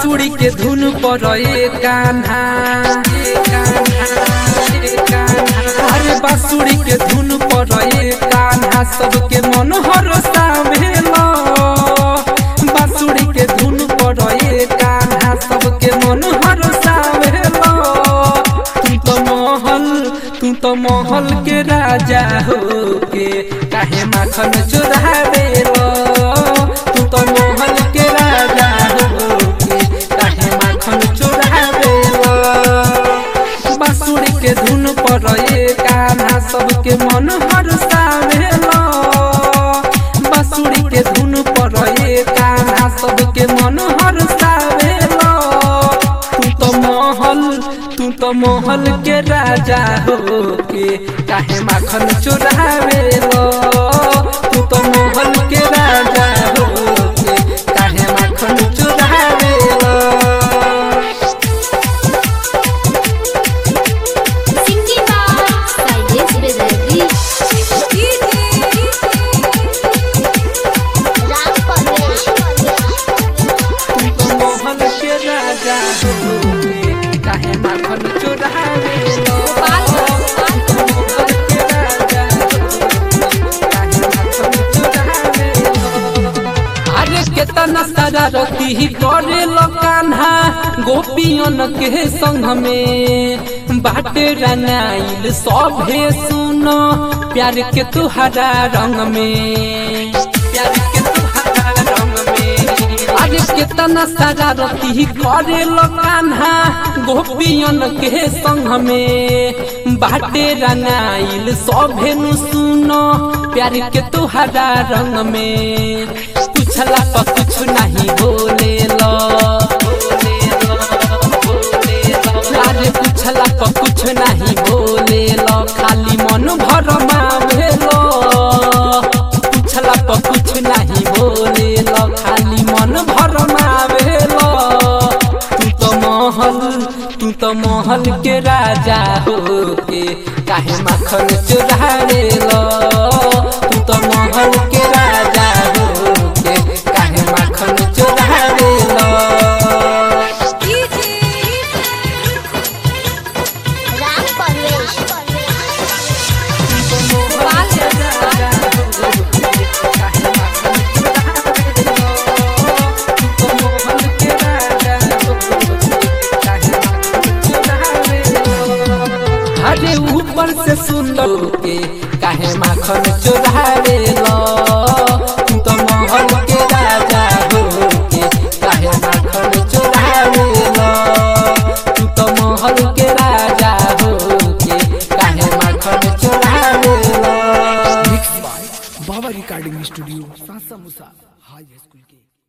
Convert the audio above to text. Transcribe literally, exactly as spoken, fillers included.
बांसुरी के धुन पर ए कान्हा, अरे बांसुरी के धुन पर ए कान्हा सबके मन हरसावेला। बांसुरी के धुन पर ए कान्हा सबके मन हरसावेला। तू तो महल तू तो महल के राजा हो के काहे माखन चुरावेला। तू तो महल के राजा हो के काहे माखन चुरावेला। बांसुरी के धुन पर ए कान्हा सबके मन हरसावेला। बांसुरी के धुन पर ए कान्हा सबके मन हरसावेला। तू तो महल तू तो महल के राजा हो के काहे माखन चुरावेला। तू तो महल के राजा हो के काहे माखन चुरावेला। केतना सारा रती करे कान्हा गोपियन के संग में बाटे रंगाइल सभे सुन प्यार के तुहरा रंग में। प्यार के तुहरा रंग में अरे केतना सारा रती करे कान्हा गोपियन के संग में बाटे रंगाइल सभे सुन प्यार के तुहरा रंग में। पूछला पर कुछ नहीं बोलेला, अरे पूछला पर कुछ नहीं बोलेला खाली मन भर मावेला। पूछला पर कुछ नहीं बोलेला खाली मन भर मावेला। तू तो महल तू तो महल के राजा हो के काहे माखन चुरावेला। तू तो महल के राजा हो के काहे माखन चुरावेला। अरे ऊपर से सुंदर के काहे माखन चुरावेला। तू तो महल के राजा हो के काहे माखन चुरावेला। तू तो महल के राजा हो के काहे माखन चुरावेला। बाबा रिकॉर्डिंग स्टूडियो सासा मुसा हाई स्कूल के।